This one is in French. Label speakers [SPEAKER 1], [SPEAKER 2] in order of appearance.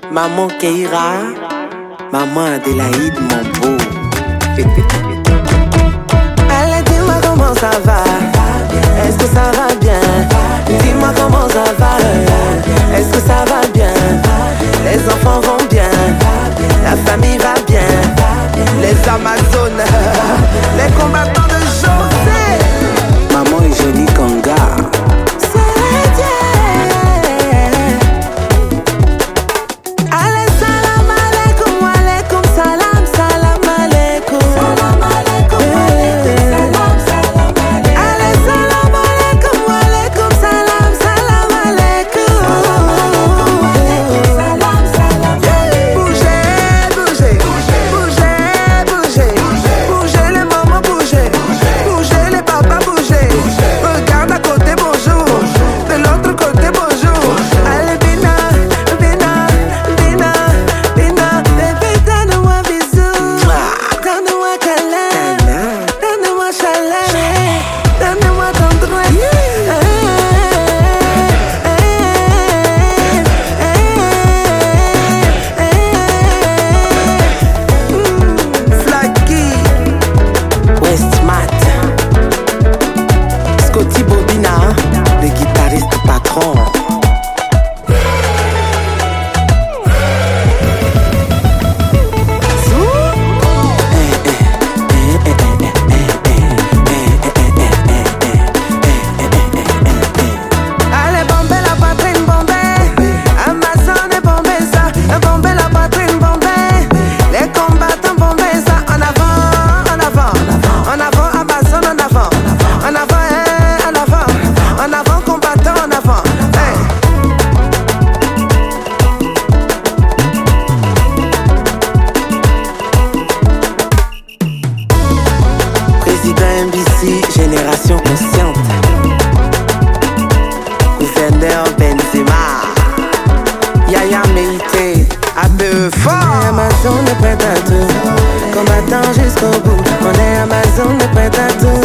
[SPEAKER 1] Maman Keira, maman Adélaïde, mon beau. Allez, dis-moi comment ça va. Est-ce que ça va bien? Dis-moi comment ça va. Est-ce que ça va bien? Les enfants vont bien, la famille va bien. Les Amazones, les combattants de José. Maman est jolie Kanga. Génération consciente. Gouverneur Benzema, Yaya Meïté, ABE fort. Amazon est prêt à tout, combattant jusqu'au bout. On est Amazon est prêt à tout.